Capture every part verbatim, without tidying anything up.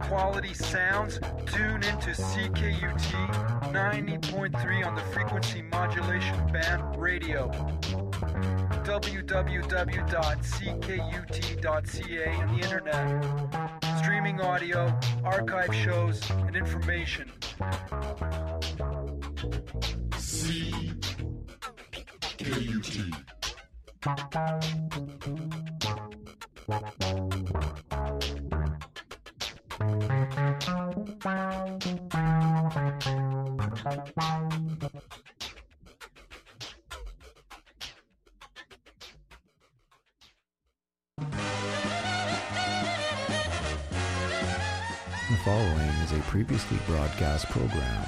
quality sounds? Tune into C K U T ninety point three on the frequency modulation band radio. w w w dot c k u t dot c a on the internet. Streaming audio, archive shows, and information. C K U T. The following is a previously broadcast program.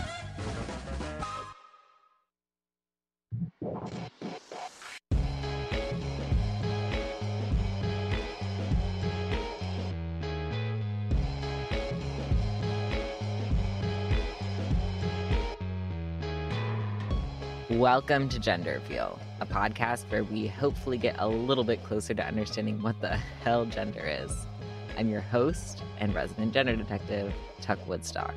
Welcome to Gender Reveal, a podcast where we hopefully get a little bit closer to understanding what the hell gender is. I'm your host and resident gender detective, Tuck Woodstock.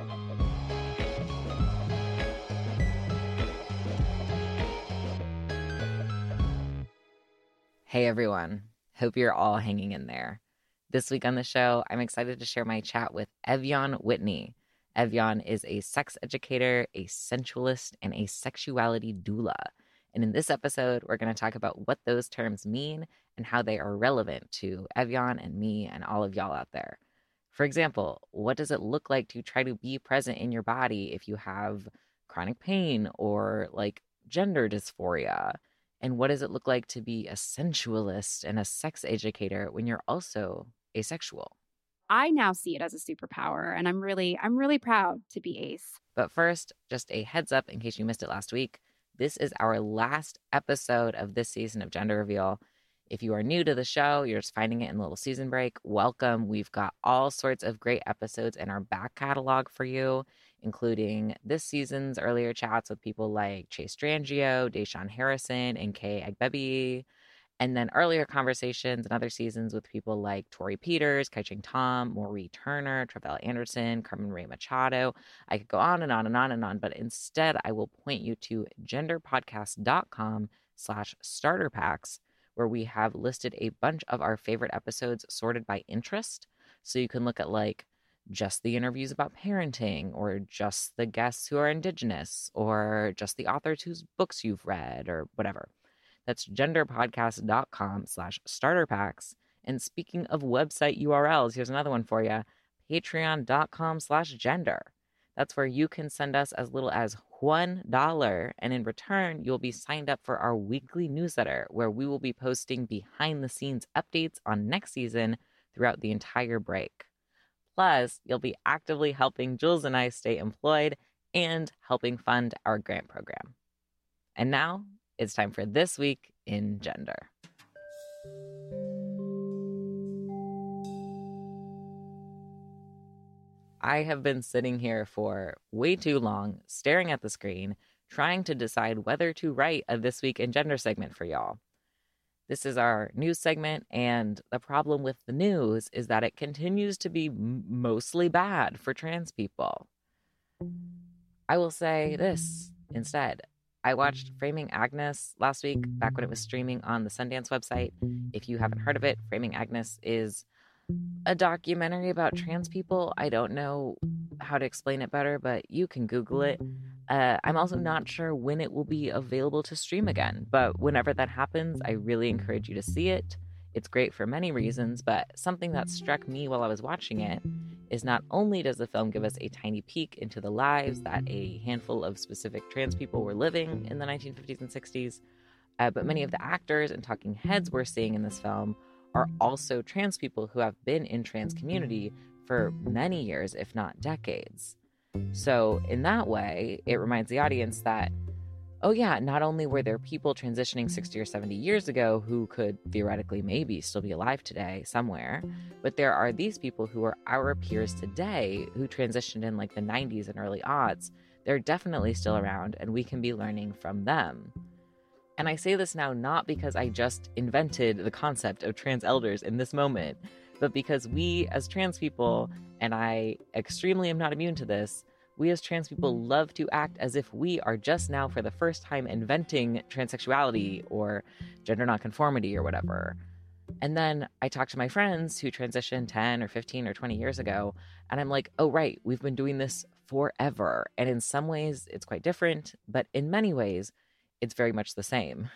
Hey everyone, hope you're all hanging in there. This week on the show, I'm excited to share my chat with Ev'Yan Whitney. Ev'Yan is a sex educator, a sensualist, and a sexuality doula. And in this episode, we're going to talk about what those terms mean and how they are relevant to Ev'Yan and me and all of y'all out there. For example, what does it look like to try to be present in your body if you have chronic pain or like gender dysphoria? And what does it look like to be a sensualist and a sex educator when you're also asexual? I now see it as a superpower, and I'm really, I'm really proud to be ace. But first, just a heads up in case you missed it last week. This is our last episode of this season of Gender Reveal. If you are new to the show, you're just finding it in a little season break, welcome. We've got all sorts of great episodes in our back catalog for you, including this season's earlier chats with people like Chase Strangio, Deshaun Harrison, and Kay Agbebi. And then earlier conversations in other seasons with people like Tori Peters, Kai-Ching Tom, Maureen Turner, Travell Anderson, Carmen Ray Machado. I could go on and on and on and on, but instead I will point you to genderpodcast.com slash starter packs, where we have listed a bunch of our favorite episodes sorted by interest. So you can look at like just the interviews about parenting, or just the guests who are Indigenous, or just the authors whose books you've read, or whatever. That's genderpodcast.com slash starter packs. And speaking of website U R Ls, here's another one for you. Patreon.com slash gender. That's where you can send us as little as one dollar. And in return, you'll be signed up for our weekly newsletter, where we will be posting behind the scenes updates on next season throughout the entire break. Plus, you'll be actively helping Jules and I stay employed and helping fund our grant program. And now, it's time for This Week in Gender. I have been sitting here for way too long, staring at the screen, trying to decide whether to write a This Week in Gender segment for y'all. This is our news segment, and the problem with the news is that it continues to be m- mostly bad for trans people. I will say this instead. I watched Framing Agnes last week, back when it was streaming on the Sundance website. If you haven't heard of it, Framing Agnes is a documentary about trans people. I don't know how to explain it better, but you can Google it. Uh, I'm also not sure when it will be available to stream again, but whenever that happens, I really encourage you to see it. It's great for many reasons, but something that struck me while I was watching it is not only does the film give us a tiny peek into the lives that a handful of specific trans people were living in the nineteen fifties and sixties, uh, but many of the actors and talking heads we're seeing in this film are also trans people who have been in trans community for many years, if not decades. So in that way, it reminds the audience that, oh yeah, not only were there people transitioning sixty or seventy years ago who could theoretically maybe still be alive today somewhere, but there are these people who are our peers today who transitioned in like the nineties and early aughts. They're definitely still around, and we can be learning from them. And I say this now not because I just invented the concept of trans elders in this moment. but because we as trans people, and I extremely am not immune to this, we as trans people love to act as if we are just now for the first time inventing transsexuality or gender nonconformity or whatever. And then I talk to my friends who transitioned ten or fifteen or twenty years ago, and I'm like, oh, right, we've been doing this forever. And in some ways, it's quite different, but in many ways, it's very much the same.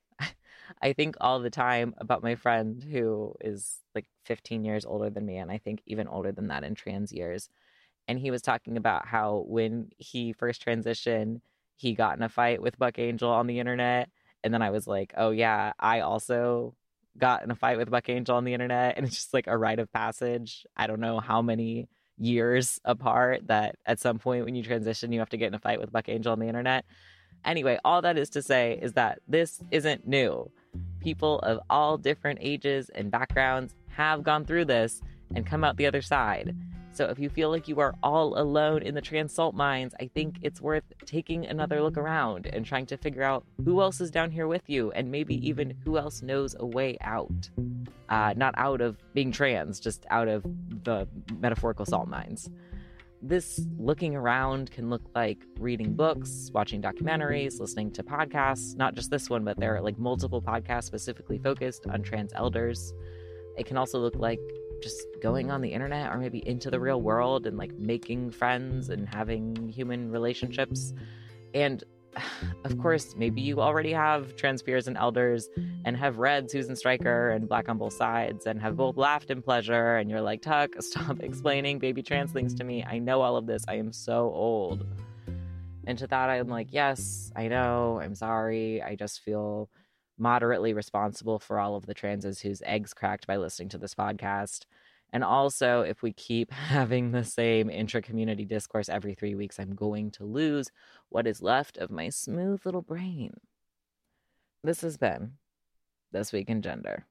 I think all the time about my friend who is like fifteen years older than me, and I think even older than that in trans years. And he was talking about how when he first transitioned, he got in a fight with Buck Angel on the internet. And then I was like, oh, yeah, I also got in a fight with Buck Angel on the internet. And it's just like a rite of passage. I don't know how many years apart that at some point when you transition, you have to get in a fight with Buck Angel on the internet. Anyway, all that is to say is that this isn't new. People of all different ages and backgrounds have gone through this and come out the other side. So if you feel like you are all alone in the trans salt mines, I think it's worth taking another look around and trying to figure out who else is down here with you and maybe even who else knows a way out. Uh, not out of being trans, just out of the metaphorical salt mines. This looking around can look like reading books, watching documentaries, listening to podcasts, not just this one, but there are like multiple podcasts specifically focused on trans elders. It can also look like just going on the internet or maybe into the real world and like making friends and having human relationships. And of course, maybe you already have trans peers and elders and have read Susan Stryker and Black on Both Sides and have both laughed in pleasure. And you're like, Tuck, stop explaining baby trans things to me. I know all of this. I am so old. And to that, I'm like, yes, I know. I'm sorry. I just feel moderately responsible for all of the transes whose eggs cracked by listening to this podcast. And also, if we keep having the same intra-community discourse every three weeks, I'm going to lose what is left of my smooth little brain. This has been This Week in Gender.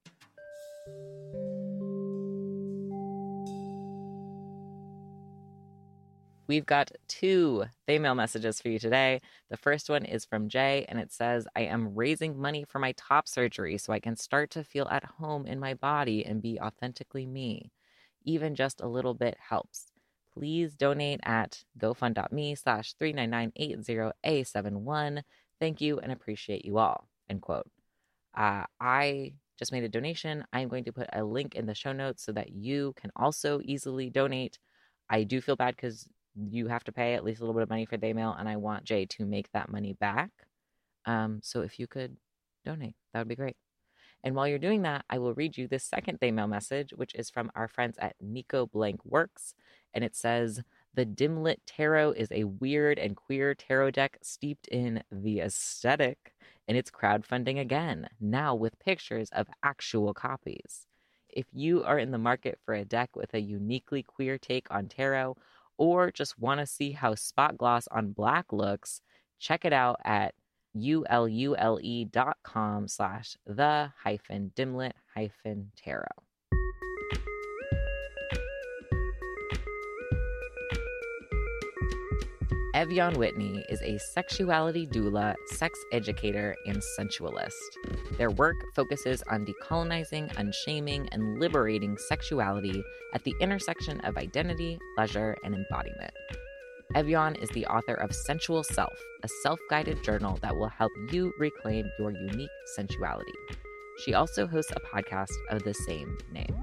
We've got two female messages for you today. The first one is from Jay, and it says, I am raising money for my top surgery so I can start to feel at home in my body and be authentically me. Even just a little bit helps. Please donate at gofund.me slash 39980A71. Thank you and appreciate you all, end quote. Uh, I just made a donation. I'm going to put a link in the show notes so that you can also easily donate. I do feel bad because you have to pay at least a little bit of money for the email, and I want Jay to make that money back. Um, so if you could donate, that would be great. And while you're doing that, I will read you this second email message, which is from our friends at Nico Blank Works. And it says, the Dimlit Tarot is a weird and queer tarot deck steeped in the aesthetic, and it's crowdfunding again, now with pictures of actual copies. If you are in the market for a deck with a uniquely queer take on tarot, or just want to see how spot gloss on black looks, check it out at ulule dot com slash the hyphen dimlit hyphen tarot. Ev'Yan Whitney is a sexuality doula, sex educator, and sensualist. Their work focuses on decolonizing, unshaming, and liberating sexuality at the intersection of identity, pleasure, and embodiment. Ev'Yan is the author of Sensual Self, a self-guided journal that will help you reclaim your unique sensuality. She also hosts a podcast of the same name.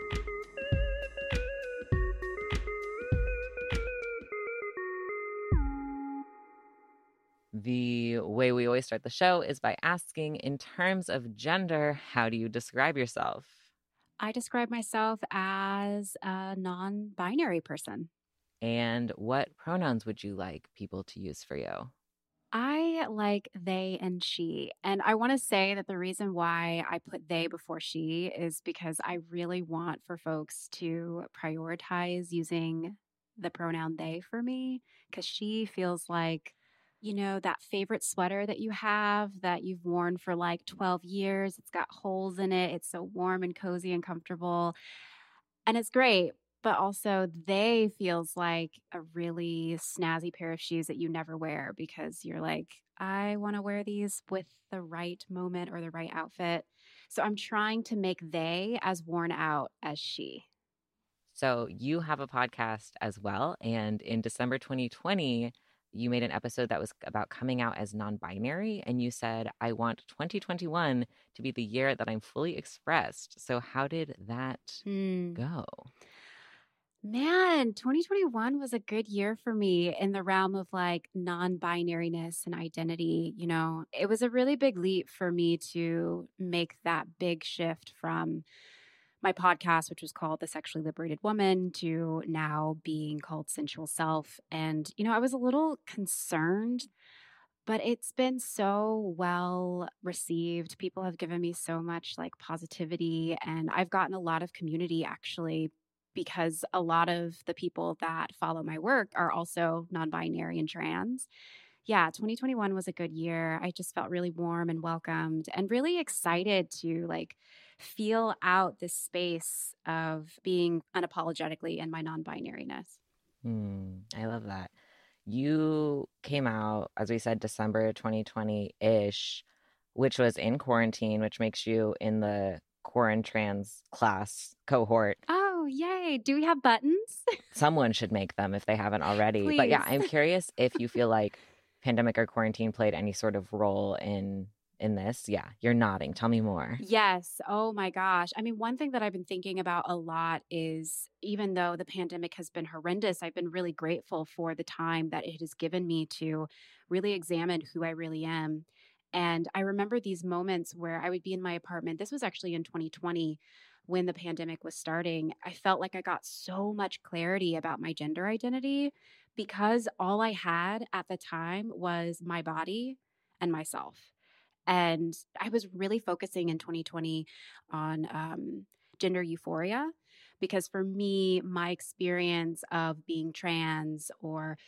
The way we always start the show is by asking, in terms of gender, how do you describe yourself? I describe myself as a non-binary person. And what pronouns would you like people to use for you? I like they and she. And I want to say that the reason why I put they before she is because I really want for folks to prioritize using the pronoun they for me, because she feels like, you know, that favorite sweater that you have that you've worn for like twelve years. It's got holes in it. It's so warm and cozy and comfortable. And it's great. But also they feels like a really snazzy pair of shoes that you never wear because you're like, I want to wear these with the right moment or the right outfit. So I'm trying to make they as worn out as she. So you have a podcast as well. And in December twenty twenty, you made an episode that was about coming out as non-binary. And you said, I want twenty twenty-one to be the year that I'm fully expressed. So how did that Hmm. go? Man, twenty twenty-one was a good year for me in the realm of like non binariness and identity. You know, it was a really big leap for me to make that big shift from my podcast, which was called The Sexually Liberated Woman, to now being called Sensual Self. And, you know, I was a little concerned, but it's been so well received. People have given me so much like positivity, and I've gotten a lot of community actually because a lot of the people that follow my work are also non binary and trans. Yeah, twenty twenty-one was a good year. I just felt really warm and welcomed and really excited to like feel out this space of being unapologetically in my non binariness. Hmm, I love that. You came out, as we said, December twenty twenty-ish, which was in quarantine, which makes you in the quarantrans class cohort. Oh, yay. Do we have buttons? Someone should make them if they haven't already. But yeah, Please. I'm curious if you feel like pandemic or quarantine played any sort of role in in this. Yeah, you're nodding. Tell me more. Yes. Oh my gosh. I mean, one thing that I've been thinking about a lot is even though the pandemic has been horrendous, I've been really grateful for the time that it has given me to really examine who I really am. And I remember these moments where I would be in my apartment. This was actually in twenty twenty when the pandemic was starting. I felt like I got so much clarity about my gender identity because all I had at the time was my body and myself. And I was really focusing in twenty twenty on um, gender euphoria because for me, my experience of being trans or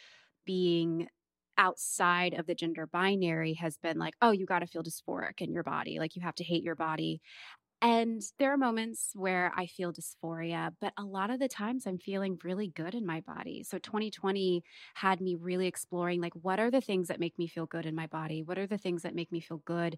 being outside of the gender binary has been like, oh, you got to feel dysphoric in your body. Like you have to hate your body. And there are moments where I feel dysphoria, but a lot of the times I'm feeling really good in my body. So twenty twenty had me really exploring like, what are the things that make me feel good in my body? What are the things that make me feel good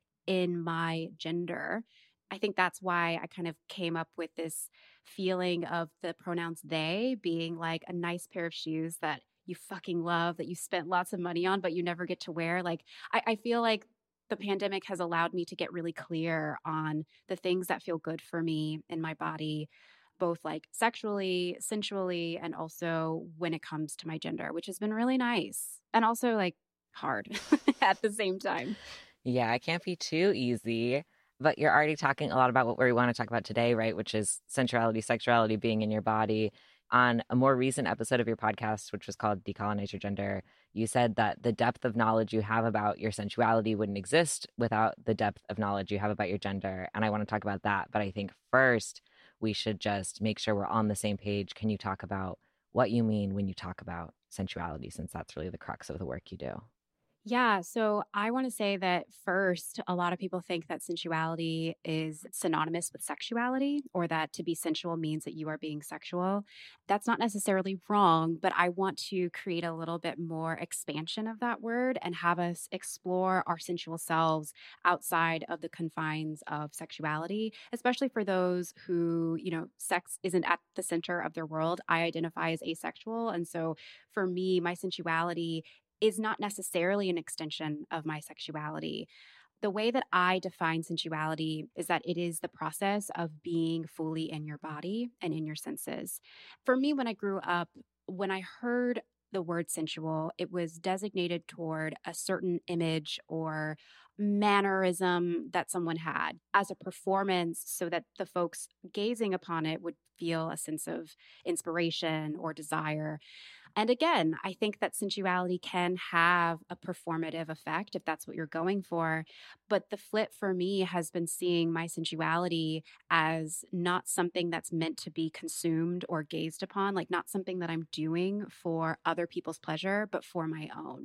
in my gender? I think that's why I kind of came up with this feeling of the pronouns they being like a nice pair of shoes that you fucking love, that you spent lots of money on, but you never get to wear. Like, I, I feel like the pandemic has allowed me to get really clear on the things that feel good for me in my body, both like sexually, sensually, and also when it comes to my gender, which has been really nice and also like hard at the same time. Yeah, it can't be too easy. But you're already talking a lot about what we want to talk about today, right? Which is sensuality, sexuality, being in your body. On a more recent episode of your podcast, which was called Decolonize Your Gender, you said that the depth of knowledge you have about your sensuality wouldn't exist without the depth of knowledge you have about your gender. And I want to talk about that. But I think first, we should just make sure we're on the same page. Can you talk about what you mean when you talk about sensuality, since that's really the crux of the work you do? Yeah, so I want to say that first, a lot of people think that sensuality is synonymous with sexuality or that to be sensual means that you are being sexual. That's not necessarily wrong, but I want to create a little bit more expansion of that word and have us explore our sensual selves outside of the confines of sexuality, especially for those who, you know, sex isn't at the center of their world. I identify as asexual. And so for me, my sensuality is not necessarily an extension of my sexuality. The way that I define sensuality is that it is the process of being fully in your body and in your senses. For me, when I grew up, when I heard the word sensual, it was designated toward a certain image or mannerism that someone had as a performance so that the folks gazing upon it would feel a sense of inspiration or desire. And again, I think that sensuality can have a performative effect if that's what you're going for. But the flip for me has been seeing my sensuality as not something that's meant to be consumed or gazed upon, like not something that I'm doing for other people's pleasure, but for my own.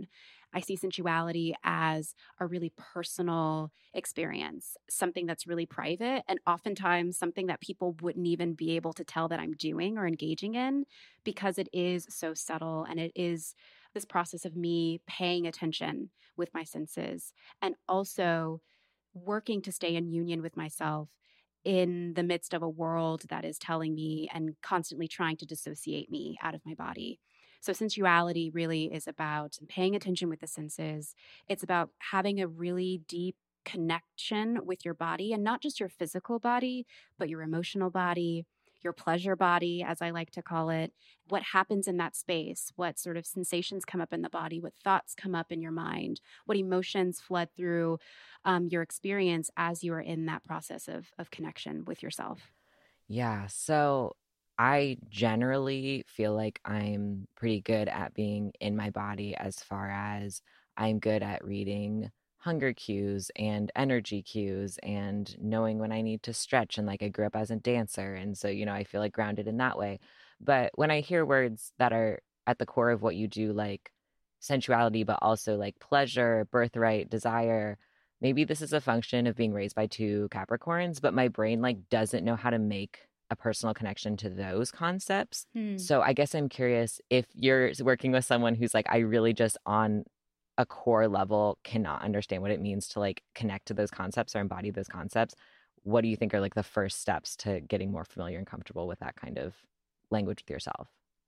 I see sensuality as a really personal experience, something that's really private, and oftentimes something that people wouldn't even be able to tell that I'm doing or engaging in because it is so subtle and it is this process of me paying attention with my senses and also working to stay in union with myself in the midst of a world that is telling me and constantly trying to dissociate me out of my body. So sensuality really is about paying attention with the senses. It's about having a really deep connection with your body, and not just your physical body, but your emotional body, your pleasure body, as I like to call it. What happens in that space? What sort of sensations come up in the body? What thoughts come up in your mind? What emotions flood through um, your experience as you are in that process of, of connection with yourself? Yeah. So I generally feel like I'm pretty good at being in my body as far as I'm good at reading hunger cues and energy cues and knowing when I need to stretch. And like I grew up as a dancer. And so, you know, I feel like grounded in that way. But when I hear words that are at the core of what you do, like sensuality, but also like pleasure, birthright, desire, maybe this is a function of being raised by two Capricorns, but my brain like doesn't know how to make a personal connection to those concepts. Hmm. So I guess I'm curious if you're working with someone who's like, I really just on a core level cannot understand what it means to like connect to those concepts or embody those concepts. What do you think are like the first steps to getting more familiar and comfortable with that kind of language with yourself?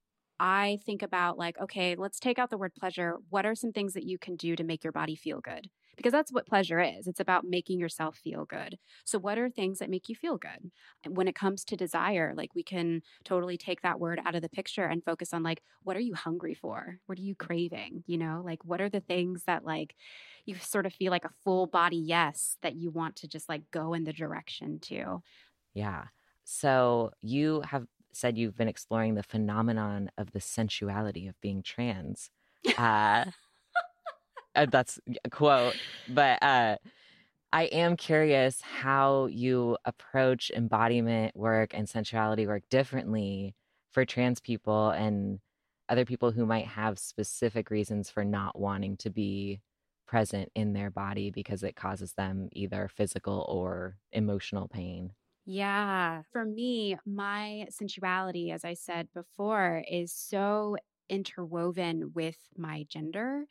I think about like, okay, let's take out the word pleasure. What are some things that you can do to make your body feel good? Because that's what pleasure is. It's about making yourself feel good. So what are things that make you feel good? And when it comes to desire, like we can totally take that word out of the picture and focus on like, what are you hungry for? What are you craving? You know, like what are the things that like you sort of feel like a full body yes that you want to just like go in the direction to? Yeah. So you have said you've been exploring the phenomenon of the sensuality of being trans. Uh, uh, that's a quote. But uh, I am curious how you approach embodiment work and sensuality work differently for trans people and other people who might have specific reasons for not wanting to be present in their body because it causes them either physical or emotional pain. Yeah. For me, my sensuality, as I said before, is so interwoven with my gender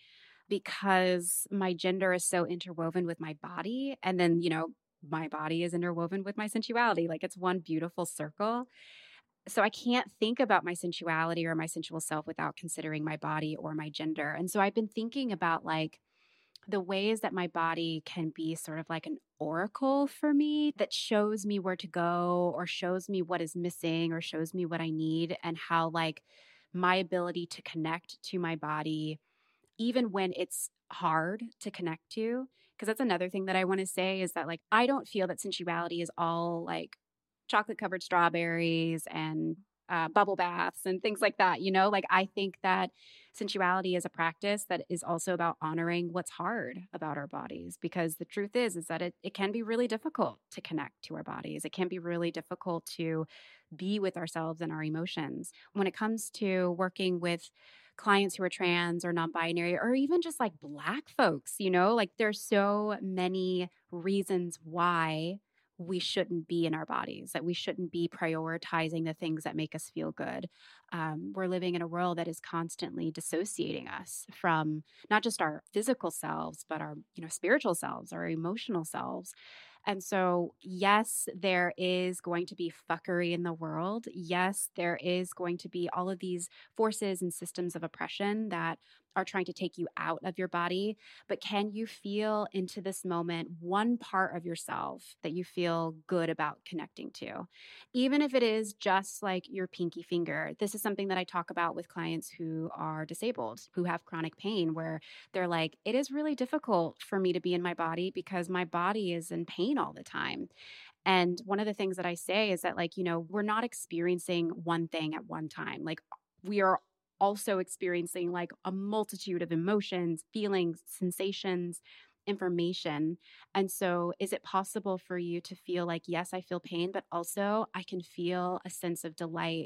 because my gender is so interwoven with my body. And then, you know, my body is interwoven with my sensuality. Like it's one beautiful circle. So I can't think about my sensuality or my sensual self without considering my body or my gender. And so I've been thinking about like, the ways that my body can be sort of like an oracle for me that shows me where to go or shows me what is missing or shows me what I need, and how like my ability to connect to my body, even when it's hard to connect to. Because that's another thing that I want to say is that like I don't feel that sensuality is all like chocolate covered strawberries and uh, bubble baths and things like that. You know, like I think that sensuality is a practice that is also about honoring what's hard about our bodies, because the truth is, is that it, it can be really difficult to connect to our bodies. It can be really difficult to be with ourselves and our emotions. When it comes to working with clients who are trans or non-binary, or even just like Black folks, you know, like there's so many reasons why we shouldn't be in our bodies, that we shouldn't be prioritizing the things that make us feel good. Um, we're living in a world that is constantly dissociating us from not just our physical selves, but our, you know, spiritual selves, our emotional selves. And so, yes, there is going to be fuckery in the world. Yes, there is going to be all of these forces and systems of oppression that are trying to take you out of your body. But can you feel into this moment one part of yourself that you feel good about connecting to? Even if it is just like your pinky finger. This is something that I talk about with clients who are disabled, who have chronic pain, where they're like, it is really difficult for me to be in my body because my body is in pain all the time. And one of the things that I say is that, like, you know, we're not experiencing one thing at one time. Like, we are also experiencing like a multitude of emotions, feelings, sensations, information. And so, is it possible for you to feel like, yes, I feel pain, but also I can feel a sense of delight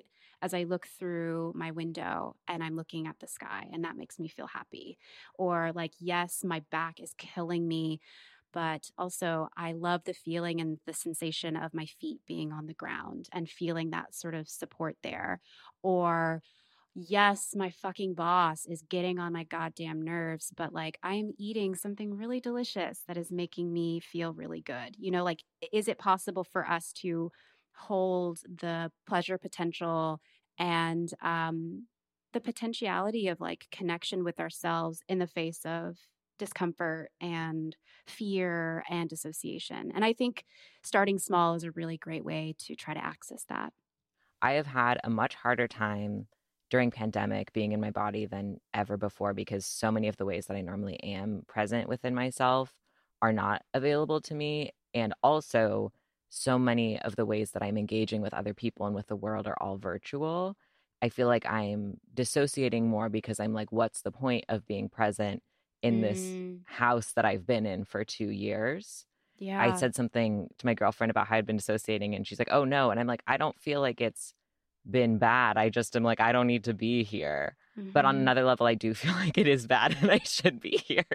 as I look through my window and I'm looking at the sky, and that makes me feel happy. Or like, yes, my back is killing me, but also I love the feeling and the sensation of my feet being on the ground and feeling that sort of support there. Or yes, my fucking boss is getting on my goddamn nerves, but like I am eating something really delicious that is making me feel really good. You know, like, is it possible for us to hold the pleasure potential and um, the potentiality of like connection with ourselves in the face of discomfort and fear and dissociation? And I think starting small is a really great way to try to access that. I have had a much harder time during pandemic being in my body than ever before because so many of the ways that I normally am present within myself are not available to me. And also, so many of the ways that I'm engaging with other people and with the world are all virtual. I feel like I'm dissociating more because I'm like, what's the point of being present in this Mm, house that I've been in for two years? I yeah. said something to my girlfriend about how I'd been dissociating, and she's like, oh no. And I'm like, I don't feel like it's been bad. I just am like, I don't need to be here. But on hmm another level, I do feel like it is bad and I should be here.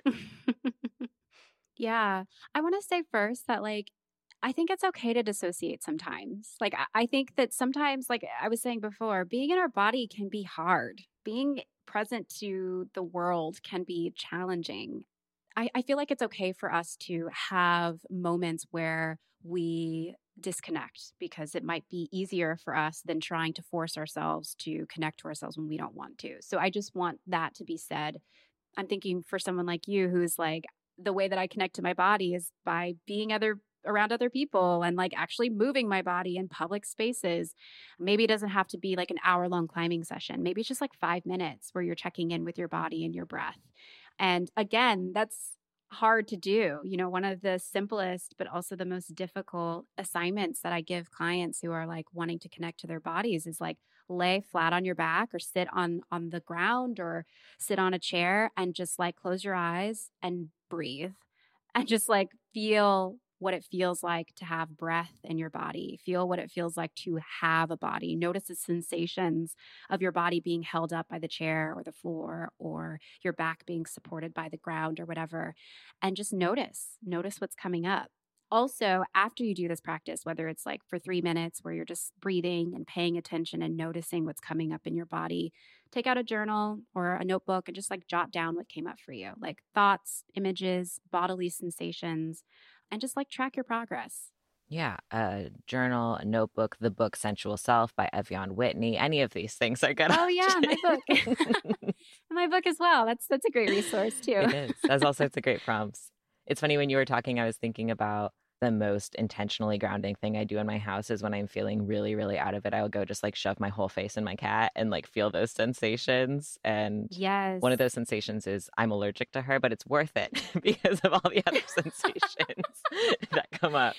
Yeah. I want to say first that, like, I think it's okay to dissociate sometimes. Like, I, I think that sometimes, like I was saying before, being in our body can be hard. Being present to the world can be challenging. I, I feel like it's okay for us to have moments where we disconnect because it might be easier for us than trying to force ourselves to connect to ourselves when we don't want to. So I just want that to be said. I'm thinking for someone like you who's like, the way that I connect to my body is by being other around other people and like actually moving my body in public spaces. Maybe it doesn't have to be like an hour long climbing session. Maybe it's just like five minutes where you're checking in with your body and your breath. And again, that's hard to do. You know, one of the simplest, but also the most difficult assignments that I give clients who are like wanting to connect to their bodies is like lay flat on your back or sit on on the ground or sit on a chair and just like close your eyes and breathe and just like feel what it feels like to have breath in your body. Feel what it feels like to have a body. Notice the sensations of your body being held up by the chair or the floor or your back being supported by the ground or whatever. And just notice, notice what's coming up. Also, after you do this practice, whether it's like for three minutes where you're just breathing and paying attention and noticing what's coming up in your body, take out a journal or a notebook and just like jot down what came up for you, like thoughts, images, bodily sensations, and just like track your progress. Yeah, a journal, a notebook, the book Sensual Self by Evian Whitney. Any of these things are good Oh yeah, my book. options. My book as well. That's that's a great resource too. It is. There's all sorts of great prompts. It's funny when you were talking, I was thinking about the most intentionally grounding thing I do in my house is when I'm feeling really, really out of it, I will go just like shove my whole face in my cat and like feel those sensations. And Yes. one of those sensations is I'm allergic to her, but it's worth it because of all the other sensations that come up.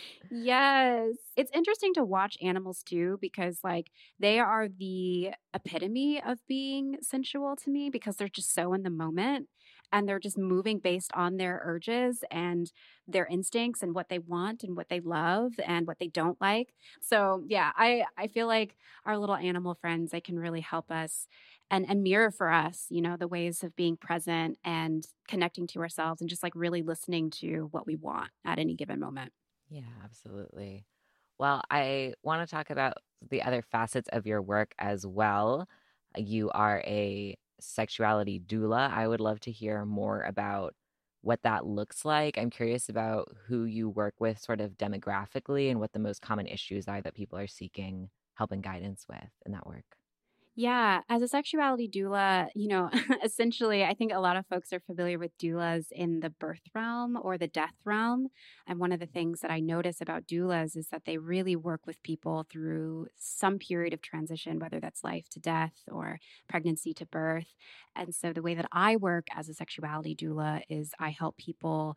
Yes. It's interesting to watch animals too, because like they are the epitome of being sensual to me because they're just so in the moment and they're just moving based on their urges and their instincts and what they want and what they love and what they don't like. So yeah, I, I feel like our little animal friends, they can really help us and, and mirror for us, you know, the ways of being present and connecting to ourselves and just like really listening to what we want at any given moment. Yeah, absolutely. Well, I want to talk about the other facets of your work as well. You are a sexuality doula. I would love to hear more about what that looks like. I'm curious about who you work with sort of demographically and what the most common issues are that people are seeking help and guidance with in that work. Yeah, as a sexuality doula, you know, essentially, I think a lot of folks are familiar with doulas in the birth realm or the death realm. And one of the things that I notice about doulas is that they really work with people through some period of transition, whether that's life to death or pregnancy to birth. And so the way that I work as a sexuality doula is I help people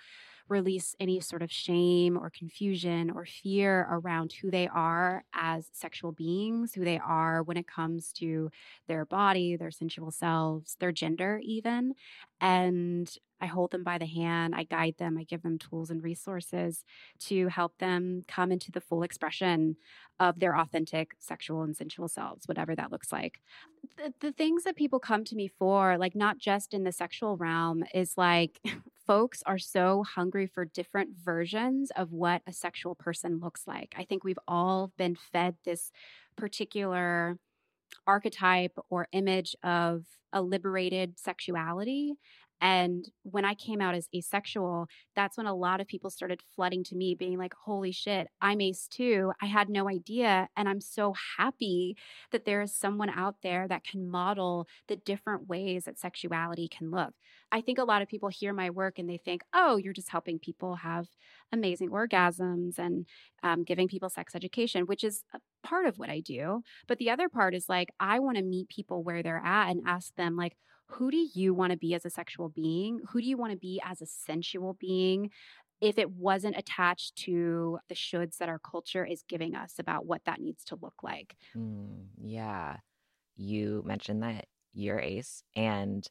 release any sort of shame or confusion or fear around who they are as sexual beings, who they are when it comes to their body, their sensual selves, their gender, even. And I hold them by the hand, I guide them, I give them tools and resources to help them come into the full expression of their authentic sexual and sensual selves, whatever that looks like. The, the things that people come to me for, like not just in the sexual realm, is like folks are so hungry for different versions of what a sexual person looks like. I think we've all been fed this particular archetype or image of a liberated sexuality. And when I came out as asexual, that's when a lot of people started flooding to me being like, holy shit, I'm ace too. I had no idea. And I'm so happy that there is someone out there that can model the different ways that sexuality can look. I think a lot of people hear my work and they think, oh, you're just helping people have amazing orgasms and um, giving people sex education, which is a part of what I do. But the other part is like, I want to meet people where they're at and ask them like, who do you want to be as a sexual being? Who do you want to be as a sensual being? If it wasn't attached to the shoulds that our culture is giving us about what that needs to look like. Mm, yeah. You mentioned that you're ace, and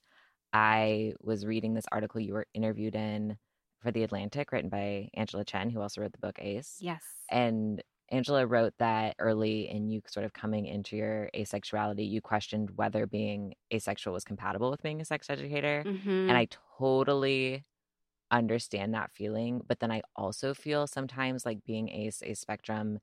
I was reading this article you were interviewed in for The Atlantic, written by Angela Chen, who also wrote the book Ace. Yes. And Angela wrote that early in you sort of coming into your asexuality, you questioned whether being asexual was compatible with being a sex educator. Mm-hmm. And I totally understand that feeling. But then I also feel sometimes like being ace, ace spectrum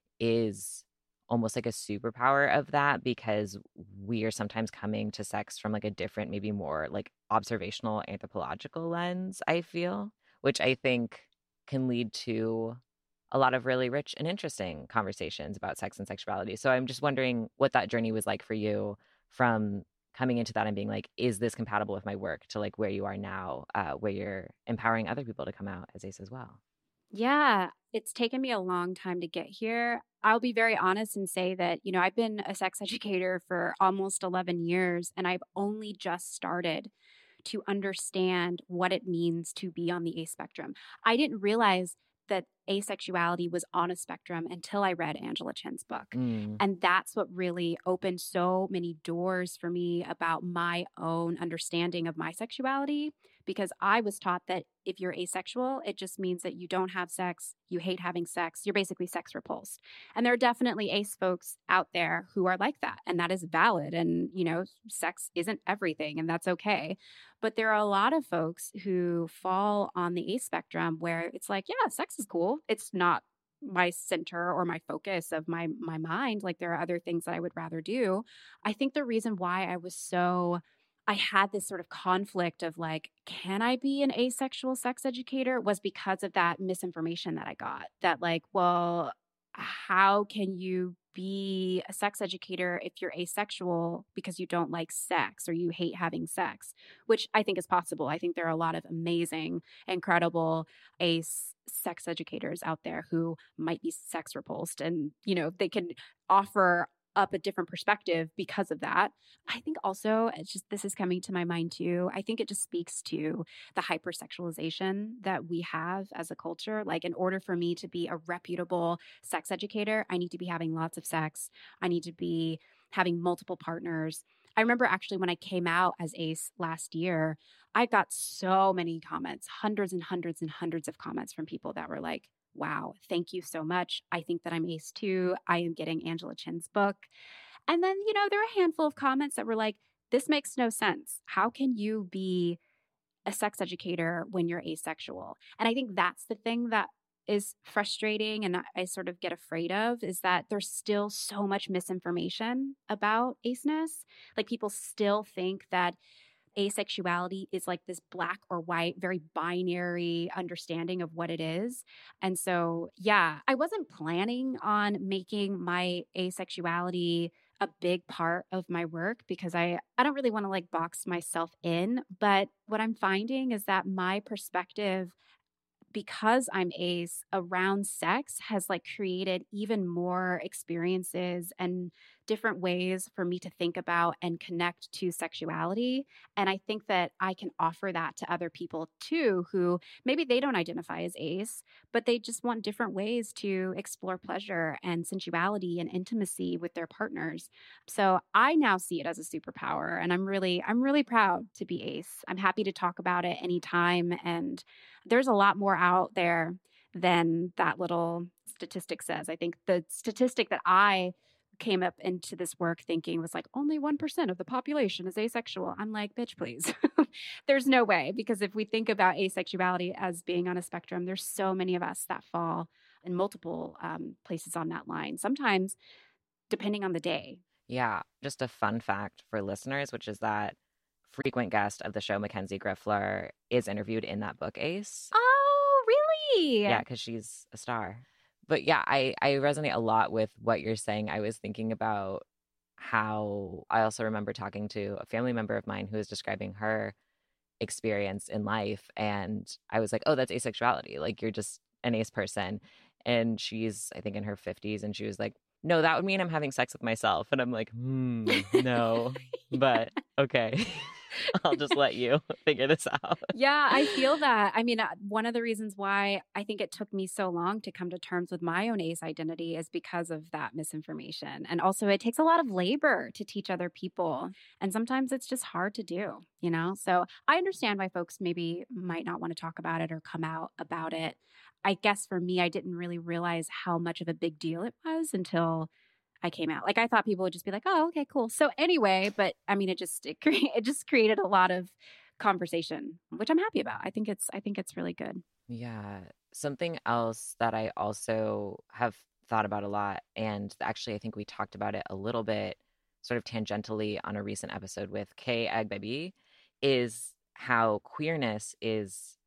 is almost like a superpower of that, because we are sometimes coming to sex from like a different, maybe more like observational anthropological lens, I feel, which I think can lead to a lot of really rich and interesting conversations about sex and sexuality. So I'm just wondering what that journey was like for you, from coming into that and being like, is this compatible with my work, to like where you are now, uh, where you're empowering other people to come out as ace as well. Yeah, it's taken me a long time to get here. I'll be very honest and say that, you know, I've been a sex educator for almost eleven years, and I've only just started to understand what it means to be on the ace spectrum. I didn't realize that asexuality was on a spectrum until I read Angela Chen's book. Mm. And that's what really opened so many doors for me about my own understanding of my sexuality, because I was taught that if you're asexual, it just means that you don't have sex, you hate having sex, you're basically sex repulsed. And there are definitely ace folks out there who are like that, and that is valid. And, you know, sex isn't everything, and that's okay. But there are a lot of folks who fall on the ace spectrum where it's like, yeah, sex is cool. It's not my center or my focus of my my mind. Like there are other things that I would rather do. I think the reason why I was so I had this sort of conflict of like, can I be an asexual sex educator, was because of that misinformation that I got. That like, well, how can you be a sex educator if you're asexual because you don't like sex or you hate having sex, which I think is possible. I think there are a lot of amazing, incredible ace sex educators out there who might be sex repulsed, and, you know, they can offer up a different perspective because of that. I think also, it's just, this is coming to my mind too, I think it just speaks to the hypersexualization that we have as a culture. Like, in order for me to be a reputable sex educator, I need to be having lots of sex. I need to be having multiple partners. I remember actually when I came out as ace last year, I got so many comments, hundreds and hundreds and hundreds of comments from people that were like, wow, thank you so much. I think that I'm ace too. I am getting Angela Chen's book. And then, you know, there were a handful of comments that were like, this makes no sense. How can you be a sex educator when you're asexual? And I think that's the thing that is frustrating and I sort of get afraid of, is that there's still so much misinformation about aceness. Like, people still think that asexuality is like this black or white, very binary understanding of what it is. And so, yeah, I wasn't planning on making my asexuality a big part of my work, because I, I don't really want to like box myself in. But what I'm finding is that my perspective, because I'm ace, around sex has like created even more experiences and different ways for me to think about and connect to sexuality. And I think that I can offer that to other people too, who maybe they don't identify as ace, but they just want different ways to explore pleasure and sensuality and intimacy with their partners. So I now see it as a superpower, and I'm really, I'm really proud to be ace. I'm happy to talk about it anytime. And there's a lot more out there than that little statistic says. I think the statistic that I came up into this work thinking was like only one percent of the population is asexual. I'm like, bitch, please. There's no way, because if we think about asexuality as being on a spectrum, there's so many of us that fall in multiple um, places on that line, sometimes depending on the day. Yeah, just a fun fact for listeners, which is that frequent guest of the show, Mackenzie Griffler, is interviewed in that book, Ace. Oh, really? Yeah, because she's a star. But yeah, I, I resonate a lot with what you're saying. I was thinking about how I also remember talking to a family member of mine who was describing her experience in life. And I was like, oh, that's asexuality. Like, you're just an ace person. And she's, I think, in her fifties. And she was like, no, that would mean I'm having sex with myself. And I'm like, hmm, no, but okay. I'll just let you figure this out. Yeah, I feel that. I mean, uh, one of the reasons why I think it took me so long to come to terms with my own ace identity is because of that misinformation. And also, it takes a lot of labor to teach other people. And sometimes it's just hard to do, you know? So I understand why folks maybe might not want to talk about it or come out about it. I guess for me, I didn't really realize how much of a big deal it was until I came out. Like, I thought people would just be like, oh, okay, cool. So anyway, but I mean, it just, it, cre- it just created a lot of conversation, which I'm happy about. I think it's, I think it's really good. Yeah. Something else that I also have thought about a lot, and actually I think we talked about it a little bit sort of tangentially on a recent episode with Kay Agbaby, is how queerness is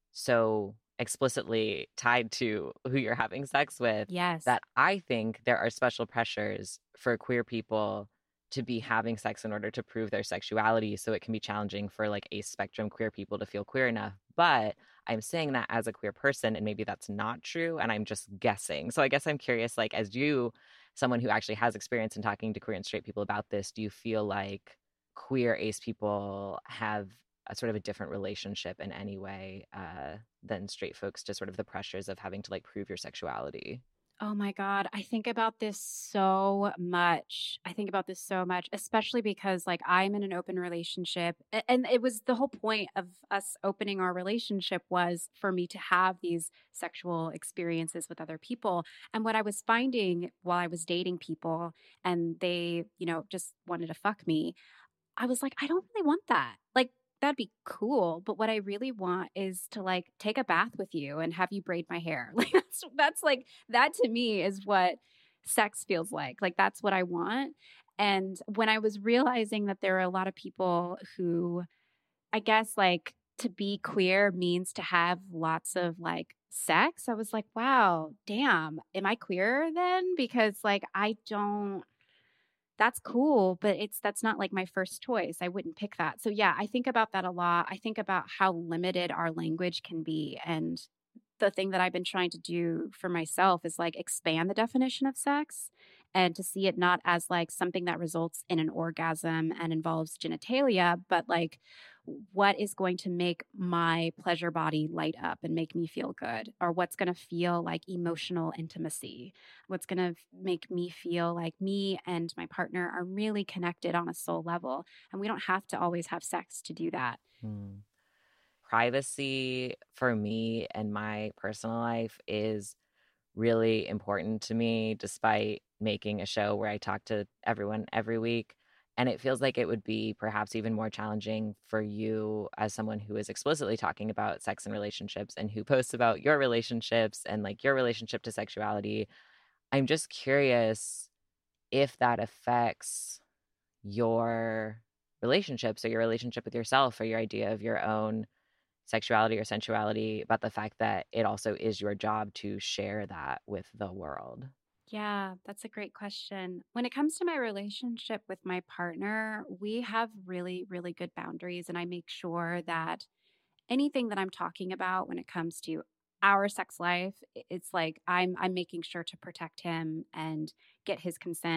so explicitly tied to who you're having sex with. Yes. That I think there are special pressures for queer people to be having sex in order to prove their sexuality. So it can be challenging for like ace spectrum queer people to feel queer enough. But I'm saying that as a queer person, and maybe that's not true, and I'm just guessing. So I guess I'm curious, like, as you, someone who actually has experience in talking to queer and straight people about this, do you feel like queer ace people have a sort of a different relationship in any way uh, than straight folks to sort of the pressures of having to like prove your sexuality? Oh my God. I think about this so much. I think about this so much, especially because like I'm in an open relationship. a- And it was the whole point of us opening our relationship was for me to have these sexual experiences with other people. And what I was finding while I was dating people and they, you know, just wanted to fuck me, I was like, I don't really want that. Like, that'd be cool. But what I really want is to like take a bath with you and have you braid my hair. Like that's, that's like, that to me is what sex feels like. Like that's what I want. And when I was realizing that there are a lot of people who, I guess like to be queer means to have lots of like sex, I was like, wow, damn, am I queer then? Because like, I don't, that's cool, but it's that's not like my first choice. I wouldn't pick that. So yeah, I think about that a lot. I think about how limited our language can be. And the thing that I've been trying to do for myself is like expand the definition of sex and to see it not as like something that results in an orgasm and involves genitalia, but like what is going to make my pleasure body light up and make me feel good, or what's going to feel like emotional intimacy, what's going to make me feel like me and my partner are really connected on a soul level. And we don't have to always have sex to do that. Hmm. Privacy for me and my personal life is really important to me, despite making a show where I talk to everyone every week. And it feels like it would be perhaps even more challenging for you as someone who is explicitly talking about sex and relationships and who posts about your relationships and like your relationship to sexuality. I'm just curious if that affects your relationships or your relationship with yourself or your idea of your own sexuality or sensuality, about the fact that it also is your job to share that with the world. Yeah, that's a great question. When it comes to my relationship with my partner, we have really, really good boundaries. And I make sure that anything that I'm talking about when it comes to our sex life, it's like I'm I'm making sure to protect him and get his consent.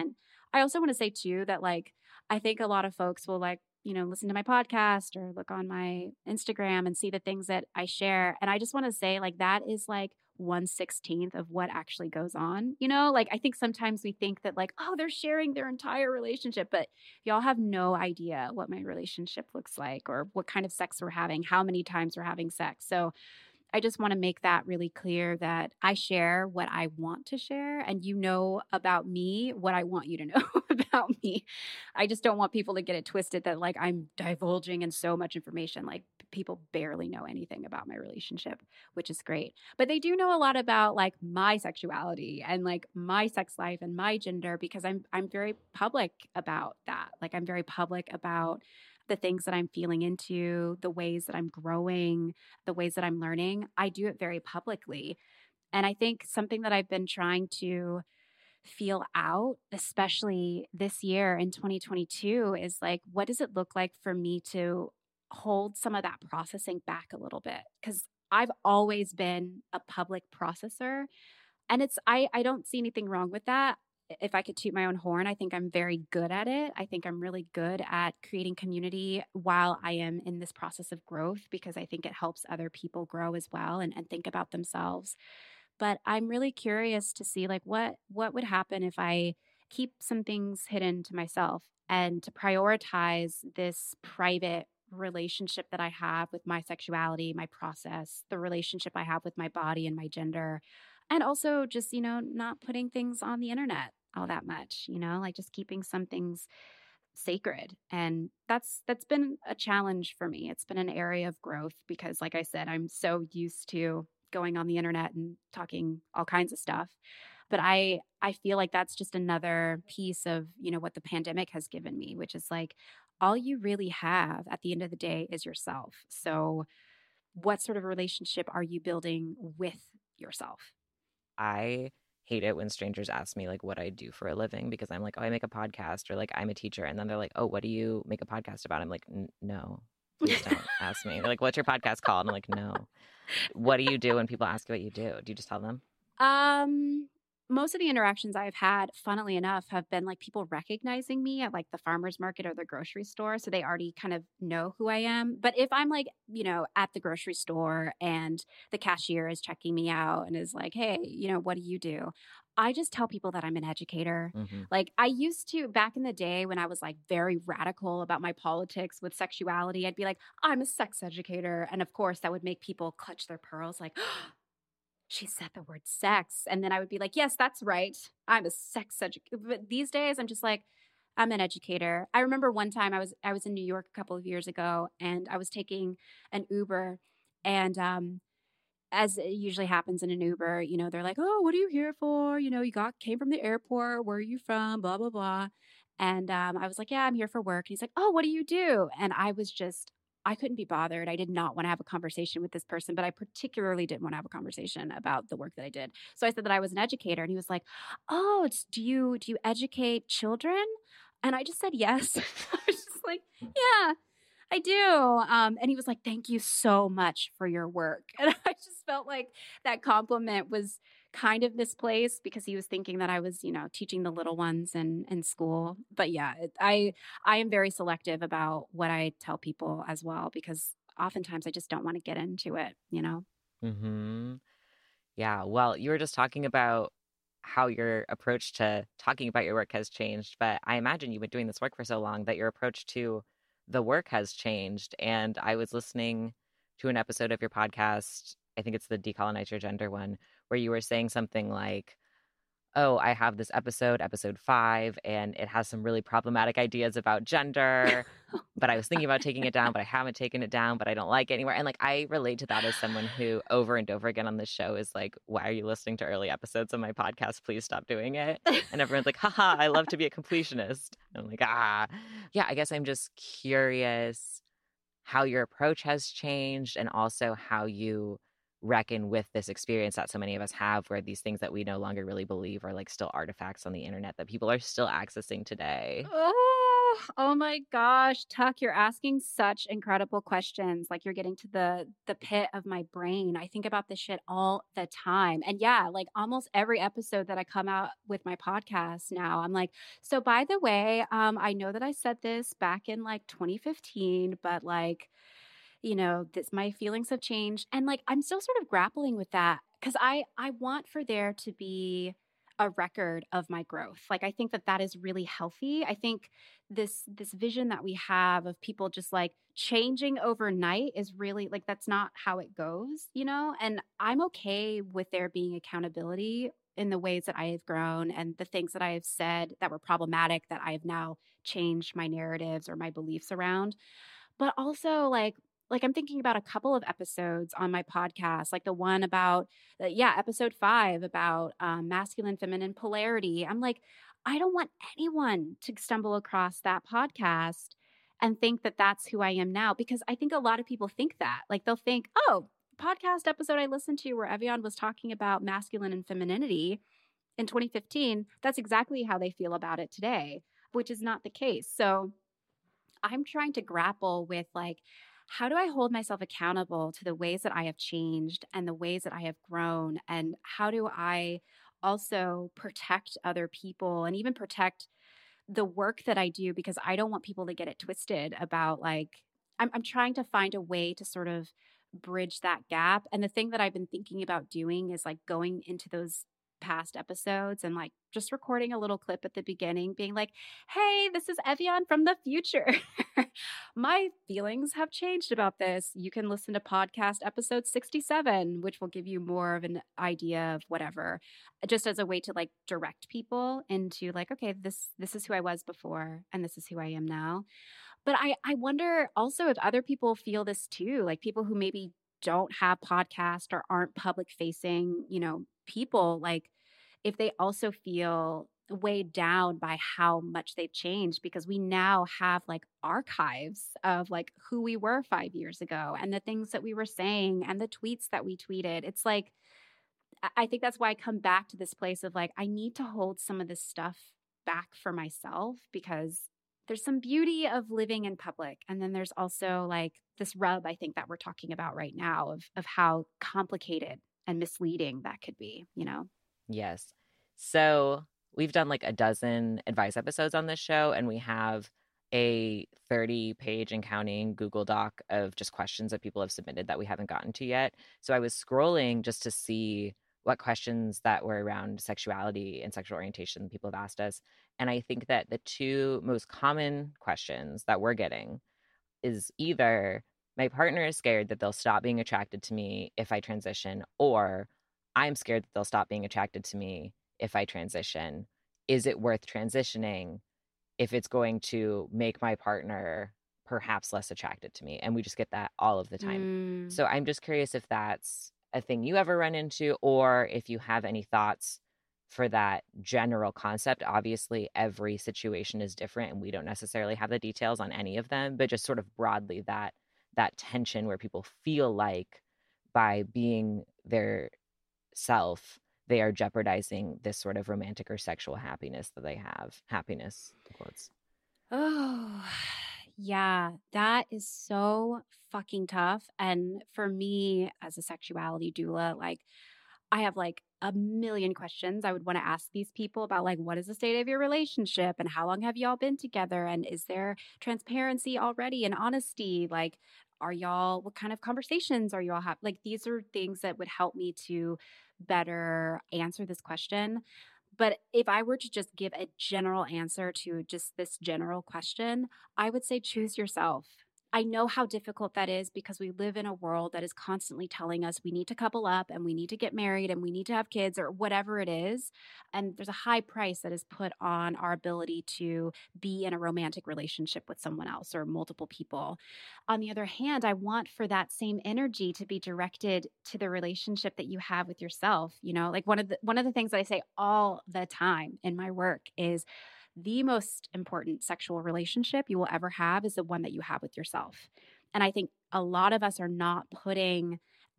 I also want to say too that like, I think a lot of folks will like, you know, listen to my podcast or look on my Instagram and see the things that I share. And I just want to say like, that is like one sixteenth of what actually goes on. You know, like I think sometimes we think that like, oh, they're sharing their entire relationship, but y'all have no idea what my relationship looks like or what kind of sex we're having, how many times we're having sex. So I just want to make that really clear that I share what I want to share and you know about me what I want you to know about me. I just don't want people to get it twisted that like I'm divulging in so much information. Like people barely know anything about my relationship, which is great. But they do know a lot about like my sexuality and like my sex life and my gender because I'm I'm very public about that. Like I'm very public about the things that I'm feeling into, the ways that I'm growing, the ways that I'm learning. I do it very publicly. And I think something that I've been trying to feel out, especially this year in twenty twenty-two, is like, what does it look like for me to hold some of that processing back a little bit? Because I've always been a public processor. And it's, I, I don't see anything wrong with that. If I could toot my own horn, I think I'm very good at it. I think I'm really good at creating community while I am in this process of growth because I think it helps other people grow as well and, and think about themselves. But I'm really curious to see like what what would happen if I keep some things hidden to myself and to prioritize this private relationship that I have with my sexuality, my process, the relationship I have with my body and my gender, and also just, you know, not putting things on the internet all that much, you know, like just keeping some things sacred. And that's that's been a challenge for me. It's been an area of growth because like I said, I'm so used to going on the internet and talking all kinds of stuff. But I I feel like that's just another piece of, you know, what the pandemic has given me, which is like all you really have at the end of the day is yourself. So what sort of relationship are you building with yourself? I hate it when strangers ask me like what I do for a living because I'm like, oh, I make a podcast or like I'm a teacher. And then they're like, oh, what do you make a podcast about? I'm like, no, please don't ask me. They're like, what's your podcast called? I'm like, no. What do you do when people ask you what you do? Do you just tell them? Um, most of the interactions I've had, funnily enough, have been like people recognizing me at like the farmer's market or the grocery store. So they already kind of know who I am. But if I'm like, you know, at the grocery store and the cashier is checking me out and is like, hey, you know, what do you do? I just tell people that I'm an educator. Mm-hmm. Like I used to back in the day when I was like very radical about my politics with sexuality, I'd be like, I'm a sex educator. And of course, that would make people clutch their pearls like, oh, she said the word sex. And then I would be like, yes, that's right. I'm a sex educator. But these days I'm just like, I'm an educator. I remember one time I was I was in New York a couple of years ago and I was taking an Uber and um as it usually happens in an Uber, you know, they're like, oh, what are you here for? You know, you got came from the airport. Where are you from? Blah, blah, blah. And um, I was like, yeah, I'm here for work. And he's like, oh, what do you do? And I was just, I couldn't be bothered. I did not want to have a conversation with this person, but I particularly didn't want to have a conversation about the work that I did. So I said that I was an educator and he was like, oh, it's, do you, do you educate children? And I just said, yes. I was just like, yeah, I do. Um, and he was like, thank you so much for your work. And I just felt like that compliment was kind of misplaced because he was thinking that I was, you know, teaching the little ones in, in school. But yeah, it, I, I am very selective about what I tell people as well, because oftentimes I just don't want to get into it, you know? Mm-hmm. Yeah. Well, you were just talking about how your approach to talking about your work has changed, but I imagine you've been doing this work for so long that your approach to the work has changed. And I was listening to an episode of your podcast, I think it's the Decolonize Your Gender one, where you were saying something like, oh, I have this episode, episode five, and it has some really problematic ideas about gender, but I was thinking about taking it down, but I haven't taken it down, but I don't like it anymore. And like, I relate to that as someone who over and over again on this show is like, why are you listening to early episodes of my podcast? Please stop doing it. And everyone's like, haha, I love to be a completionist. And I'm like, ah, yeah, I guess I'm just curious how your approach has changed and also how you reckon with this experience that so many of us have where these things that we no longer really believe are like still artifacts on the internet that people are still accessing today. Oh, Oh, oh my gosh, Tuck, you're asking such incredible questions. Like you're getting to the the pit of my brain. I think about this shit all the time. And yeah, like almost every episode that I come out with my podcast now, I'm like, so by the way, um, I know that I said this back in like twenty fifteen, but like, you know, this my feelings have changed. And like I'm still sort of grappling with that because I I want for there to be a record of my growth. Like I think that that is really healthy. I think this this vision that we have of people just like changing overnight is really like that's not how it goes, you know? And I'm okay with there being accountability in the ways that I have grown and the things that I have said that were problematic that I have now changed my narratives or my beliefs around. But also like like I'm thinking about a couple of episodes on my podcast, like the one about, uh, yeah, episode five about um, masculine, feminine polarity. I'm like, I don't want anyone to stumble across that podcast and think that that's who I am now, because I think a lot of people think that. Like they'll think, oh, podcast episode I listened to where Evian was talking about masculine and femininity in twenty fifteen, that's exactly how they feel about it today, which is not the case. So I'm trying to grapple with like, how do I hold myself accountable to the ways that I have changed and the ways that I have grown? And how do I also protect other people and even protect the work that I do? Because I don't want people to get it twisted about like, I'm, I'm trying to find a way to sort of bridge that gap. And the thing that I've been thinking about doing is like going into those past episodes and like just recording a little clip at the beginning being like, hey, this is Evian from the future. My feelings have changed about this. You can listen to podcast episode sixty-seven, which will give you more of an idea of whatever, just as a way to like direct people into like, okay, this this is who I was before and this is who I am now. But I I wonder also if other people feel this too, like people who maybe don't have podcasts or aren't public facing, you know, people, like if they also feel weighed down by how much they've changed, because we now have like archives of like who we were five years ago and the things that we were saying and the tweets that we tweeted. It's like, I think that's why I come back to this place of like, I need to hold some of this stuff back for myself, because there's some beauty of living in public. And then there's also like this rub, I think, that we're talking about right now of, of how complicated and misleading that could be, you know? Yes. So we've done like a dozen advice episodes on this show, and we have a thirty page and counting Google Doc of just questions that people have submitted that we haven't gotten to yet. So I was scrolling just to see what questions that were around sexuality and sexual orientation people have asked us. And I think that the two most common questions that we're getting is either my partner is scared that they'll stop being attracted to me if I transition, or I'm scared that they'll stop being attracted to me if I transition. Is it worth transitioning if it's going to make my partner perhaps less attracted to me? And we just get that all of the time. Mm. So I'm just curious if that's a thing you ever run into, or if you have any thoughts for that general concept. Obviously, every situation is different and we don't necessarily have the details on any of them, but just sort of broadly that that tension where people feel like by being their self, they are jeopardizing this sort of romantic or sexual happiness that they have. Happiness, quotes. Oh, yeah, that is so fucking tough. And for me as a sexuality doula, like I have like a million questions I would want to ask these people about like, what is the state of your relationship and how long have y'all been together? And is there transparency already and honesty? Like, are y'all, what kind of conversations are y'all have? Like, these are things that would help me to better answer this question. But if I were to just give a general answer to just this general question, I would say choose yourself. I know how difficult that is because we live in a world that is constantly telling us we need to couple up and we need to get married and we need to have kids or whatever it is. And there's a high price that is put on our ability to be in a romantic relationship with someone else or multiple people. On the other hand, I want for that same energy to be directed to the relationship that you have with yourself. You know, like one of the, one of the things that I say all the time in my work is the most important sexual relationship you will ever have is the one that you have with yourself. And I think a lot of us are not putting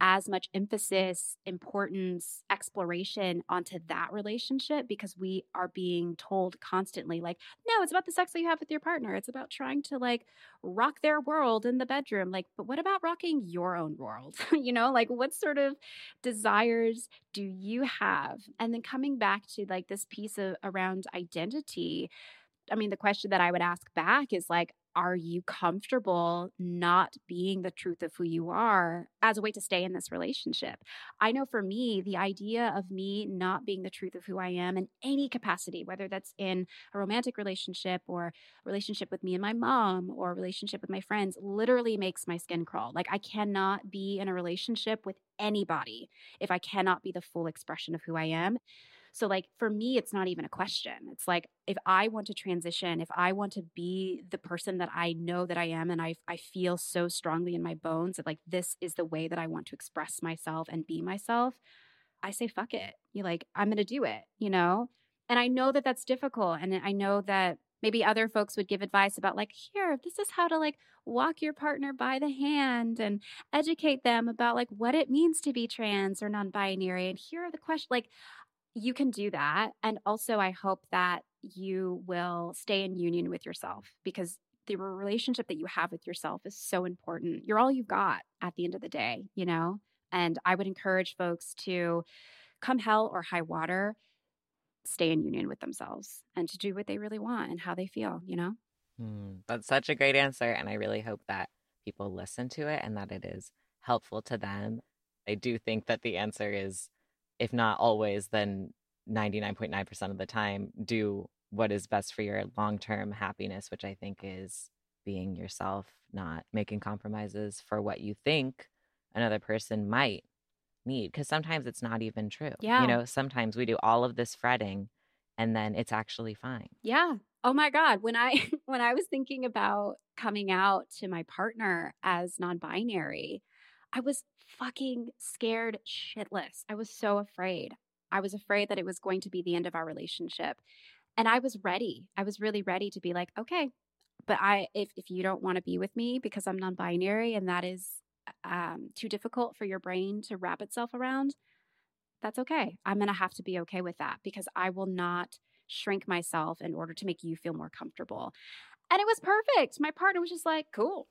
as much emphasis, importance, exploration onto that relationship because we are being told constantly, like, no, it's about the sex that you have with your partner. It's about trying to like rock their world in the bedroom. Like, but what about rocking your own world? You know, like what sort of desires do you have? And then coming back to like this piece of around identity, I mean, the question that I would ask back is like, are you comfortable not being the truth of who you are as a way to stay in this relationship? I know for me, the idea of me not being the truth of who I am in any capacity, whether that's in a romantic relationship or a relationship with me and my mom or a relationship with my friends, literally makes my skin crawl. Like I cannot be in a relationship with anybody if I cannot be the full expression of who I am. So like for me, it's not even a question. It's like if I want to transition, if I want to be the person that I know that I am and I I feel so strongly in my bones that like this is the way that I want to express myself and be myself, I say fuck it. You're like, I'm going to do it, you know? And I know that that's difficult. And I know that maybe other folks would give advice about like, here, this is how to like walk your partner by the hand and educate them about like what it means to be trans or non-binary. And here are the questions. Like, you can do that. And also, I hope that you will stay in union with yourself because the relationship that you have with yourself is so important. You're all you've got at the end of the day, you know? And I would encourage folks to come hell or high water, stay in union with themselves and to do what they really want and how they feel, you know? Hmm, that's such a great answer. And I really hope that people listen to it and that it is helpful to them. I do think that the answer is, if not always, then ninety-nine point nine percent of the time, do what is best for your long-term happiness, which I think is being yourself, not making compromises for what you think another person might need. Because sometimes it's not even true. Yeah. You know, sometimes we do all of this fretting and then it's actually fine. Yeah. Oh my God. When I when I was thinking about coming out to my partner as non-binary, I was fucking scared shitless. I was so afraid. I was afraid that it was going to be the end of our relationship. And I was ready. I was really ready to be like, okay, but I if if you don't want to be with me because I'm non-binary and that is um, too difficult for your brain to wrap itself around, that's okay. I'm going to have to be okay with that because I will not shrink myself in order to make you feel more comfortable. And it was perfect. My partner was just like, cool.